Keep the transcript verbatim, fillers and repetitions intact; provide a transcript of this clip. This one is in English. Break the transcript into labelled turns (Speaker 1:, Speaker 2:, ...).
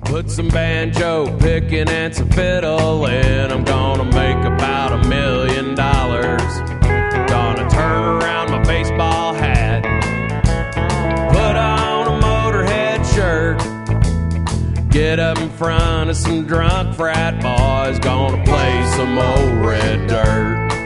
Speaker 1: Put some banjo picking and some fiddling. I'm gonna make about a million dollars. Gonna turn around my baseball hat, put on a Motorhead shirt, get up in front of some drunk frat boys. Gonna play some old red dirt.